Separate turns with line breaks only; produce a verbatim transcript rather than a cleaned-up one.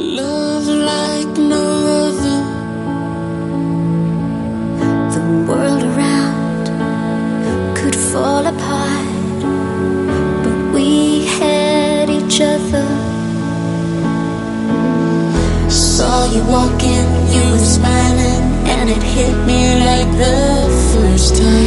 Love like no other.
The world around could fall apart, but we had each other.
Saw you walking, you were smiling, and it hit me like the first time.